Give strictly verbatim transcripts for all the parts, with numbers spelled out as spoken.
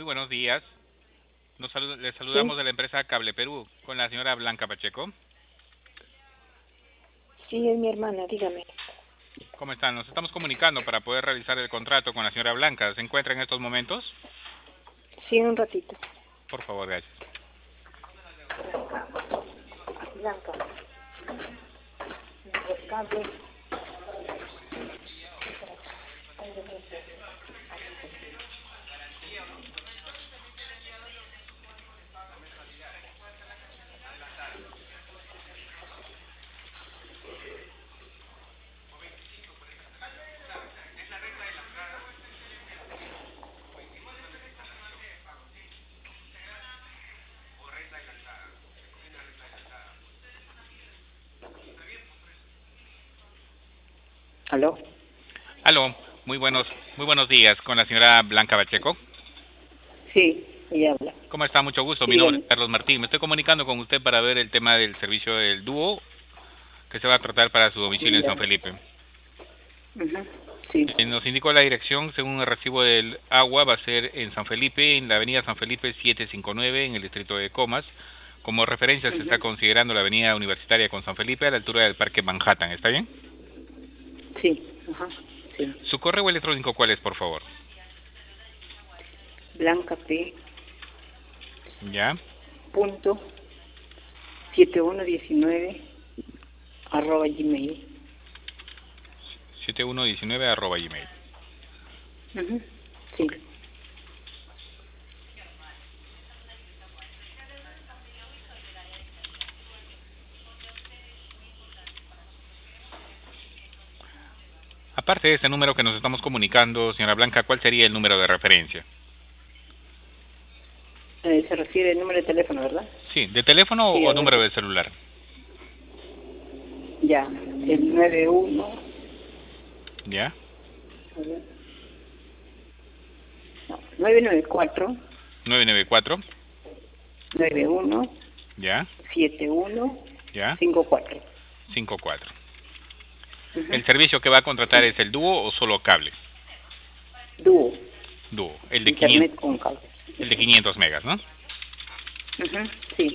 Muy buenos días. Nos salu le saludamos Sí, de la empresa Cable Perú con la señora Blanca Pacheco. sí, es mi hermana, dígame. ¿Cómo están? Nos estamos comunicando para poder realizar el contrato con la señora Blanca. ¿Se encuentra en estos momentos? Sí, un ratito. Por favor, gracias. Blanca, los cables. ¿Aló? Aló, muy buenos, muy buenos días con la señora Blanca Pacheco. Sí, ella habla. ¿Cómo está? Mucho gusto. Sí, Mi nombre dígame. es Carlos Martín. Me estoy comunicando con usted para ver el tema del servicio del dúo que se va a tratar para su domicilio en Ya. San Felipe. Ujú. Sí. Eh, Nos indicó la dirección, según el recibo del agua, va a ser en San Felipe, en la avenida San Felipe setecientos cincuenta y nueve, en el distrito de Comas. Como referencia se está Ujú. considerando la avenida Universitaria con San Felipe a la altura del Parque Manhattan, ¿está bien? Sí, ajá, sí. ¿Su correo electrónico cuál es, por favor? Blanca P. ¿Ya? Punto siete uno diecinueve arroba gmail. setenta y uno diecinueve arroba gmail. Ujú. Ok. Sí. Aparte de este número que nos estamos comunicando, señora Blanca, ¿cuál sería el número de referencia? Eh, se refiere al número de teléfono, ¿verdad? Sí, ¿de teléfono Sí, o a ver. número de celular? Ya. El nueve uno. ¿Ya? A ver. No, nueve nueve cuatro nueve nueve cuatro. nueve uno ¿Ya? siete uno ¿Ya? cinco cuatro. cincuenta y cuatro. Ujú. ¿El servicio que va a contratar Sí. es el dúo o solo cable? Dúo. Dúo, el de quinientos, Internet con cable. el de quinientos megas, ¿no? Ujú. Sí.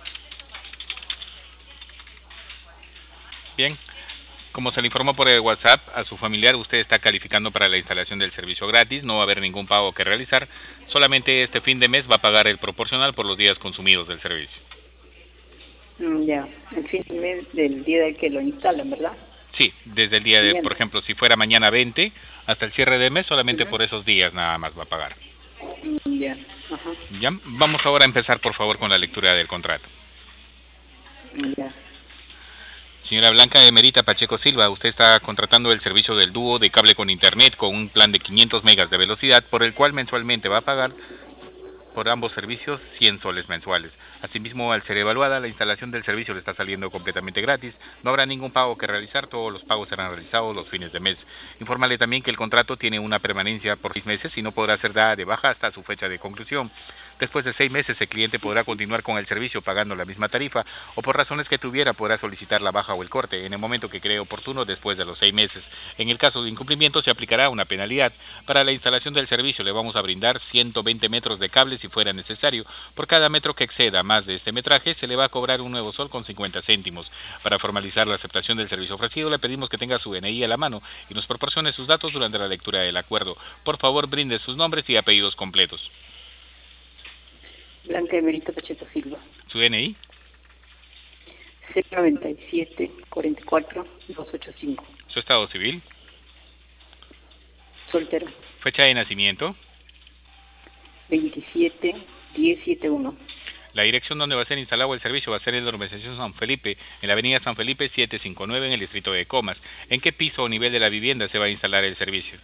Bien, como se le informó por el WhatsApp a su familiar, usted está calificando para la instalación del servicio gratis, no va a haber ningún pago que realizar, solamente este fin de mes va a pagar el proporcional por los días consumidos del servicio. Mm, ya. El fin de mes del día del que lo instalan, ¿verdad? Sí, desde el día de, por Mañana. ejemplo, si fuera mañana veinte, hasta el cierre de mes, solamente Ujú. por esos días nada más va a pagar. Mm, ya. Ajá. ¿Ya? Vamos ahora a empezar, por favor, con la lectura del contrato. Mm, ya. Señora Blanca Emerita Pacheco Silva, usted está contratando el servicio del dúo de cable con internet con un plan de quinientos megas de velocidad, por el cual mensualmente va a pagar por ambos servicios cien soles mensuales. Asimismo, al ser evaluada, la instalación del servicio le está saliendo completamente gratis. No habrá ningún pago que realizar, todos los pagos serán realizados los fines de mes. Infórmale también que el contrato tiene una permanencia por seis meses y no podrá ser dada de baja hasta su fecha de conclusión. Después de seis meses, el cliente podrá continuar con el servicio pagando la misma tarifa o por razones que tuviera podrá solicitar la baja o el corte en el momento que cree oportuno después de los seis meses. En el caso de incumplimiento se aplicará una penalidad. Para la instalación del servicio le vamos a brindar ciento veinte metros de cable si fuera necesario. Por cada metro que exceda más de este metraje se le va a cobrar un nuevo sol con cincuenta céntimos. Para formalizar la aceptación del servicio ofrecido le pedimos que tenga su D N I a la mano y nos proporcione sus datos durante la lectura del acuerdo. Por favor, brinde sus nombres y apellidos completos. Blanca Emerito Pacheco Silva. ¿Su D N I? cero noventa y siete cuarenta y cuatro doscientos ochenta y cinco. ¿Su estado civil? Soltero. ¿Fecha de nacimiento? veintisiete diez setenta y uno. La dirección donde va a ser instalado el servicio va a ser en la urbanización San Felipe, en la avenida San Felipe setecientos cincuenta y nueve en el distrito de Comas. ¿En qué piso o nivel de la vivienda se va a instalar el servicio?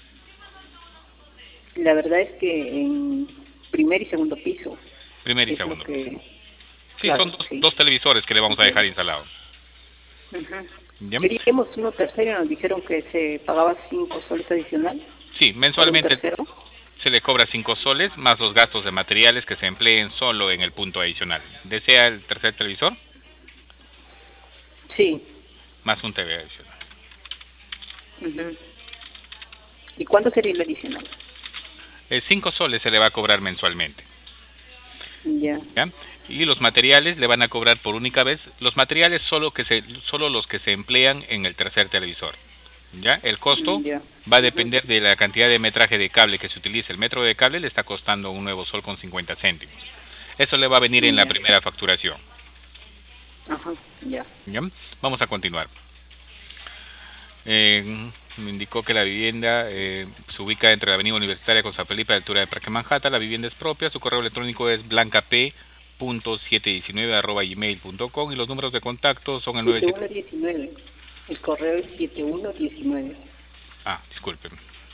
La verdad es que en primer y segundo piso Primer y es lo segundo piso. que, Sí, claro, son dos, sí. dos televisores que le vamos a Ujú. dejar instalados. Ujú. ¿Ya? Queríamos uno tercero y nos dijeron que se pagaba cinco soles adicional Sí, por un mensualmente tercero. se le cobra cinco soles más los gastos de materiales que se empleen solo en el punto adicional. ¿Desea el tercer televisor? Sí. Más un T V adicional. Ujú. ¿Y cuánto sería el adicional? eh, cinco soles se le va a cobrar mensualmente. Ya. ¿Ya? Y los materiales le van a cobrar por única vez, los materiales solo que se solo los que se emplean en el tercer televisor. ¿Ya? El costo Ya. va a depender de la cantidad de metraje de cable que se utilice. El metro de cable le está costando un nuevo sol con cincuenta céntimos. Eso le va a venir en la Ya. primera facturación. Ajá, ya. ¿Ya? Vamos a continuar. Eh, me indicó que la vivienda eh, se ubica entre la avenida Universitaria con San Felipe a la altura de Parque Manhattan. La vivienda es propia. Su correo electrónico es blancap punto setecientos diecinueve arroba gmail punto com y los números de contacto son el nueve siete uno diecinueve. El correo es setenta y uno diecinueve. Ah, disculpen.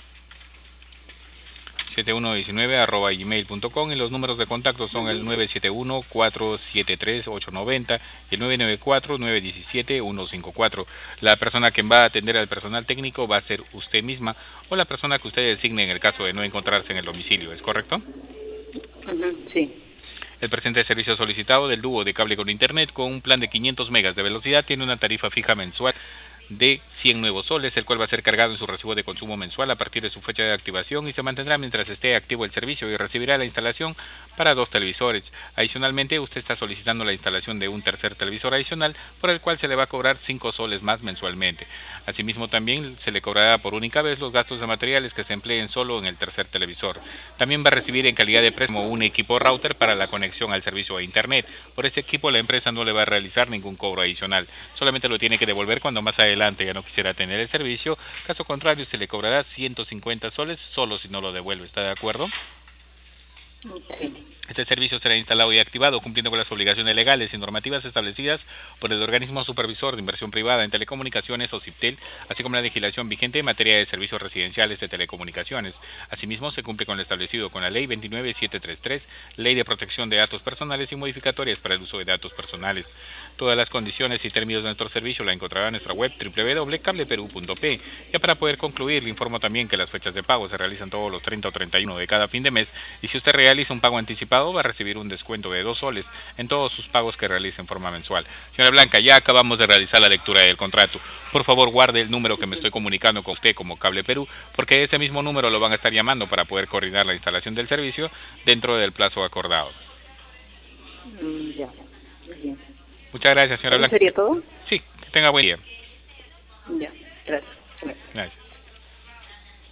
setenta y uno diecinueve arroba gmail punto com y los números de contacto son el nueve siete uno cuatro siete tres ocho nueve cero y el nueve nueve cuatro nueve uno siete uno cinco cuatro. La persona que va a atender al personal técnico va a ser usted misma o la persona que usted designe en el caso de no encontrarse en el domicilio, ¿es correcto? Uh-huh, sí. El presente servicio solicitado del dúo de cable con internet con un plan de quinientos megas de velocidad tiene una tarifa fija mensual de cien nuevos soles, el cual va a ser cargado en su recibo de consumo mensual a partir de su fecha de activación y se mantendrá mientras esté activo el servicio y recibirá la instalación para dos televisores. Adicionalmente, usted está solicitando la instalación de un tercer televisor adicional por el cual se le va a cobrar cinco soles más mensualmente. Asimismo, también se le cobrará por única vez los gastos de materiales que se empleen solo en el tercer televisor. También va a recibir en calidad de préstamo un equipo router para la conexión al servicio de internet. Por este equipo la empresa no le va a realizar ningún cobro adicional, solamente lo tiene que devolver cuando más adelante ya no quisiera tener el servicio. Caso contrario, se le cobrará ciento cincuenta soles solo si no lo devuelve. ¿Está de acuerdo? Sí. Este servicio será instalado y activado cumpliendo con las obligaciones legales y normativas establecidas por el organismo supervisor de inversión privada en telecomunicaciones o CIPTEL, así como la legislación vigente en materia de servicios residenciales de telecomunicaciones. Asimismo, se cumple con lo establecido con la Ley veintinueve mil setecientos treinta y tres, Ley de Protección de Datos Personales y modificatorias para el uso de datos personales. Todas las condiciones y términos de nuestro servicio la encontrará en nuestra web doble u doble u doble u punto cableperú punto pe. Ya para poder concluir, le informo también que las fechas de pago se realizan todos los treinta o treinta y uno de cada fin de mes y si usted realiza un pago anticipado va a recibir un descuento de dos soles en todos sus pagos que realice en forma mensual. Señora Blanca, ya acabamos de realizar la lectura del contrato. Por favor, guarde el número que me estoy comunicando con usted como Cable Perú, porque ese mismo número lo van a estar llamando para poder coordinar la instalación del servicio dentro del plazo acordado. Mm, ya, bien. Muchas gracias, señora Blanca. ¿Sería todo? Sí, que tenga buen día. Ya, gracias. Gracias.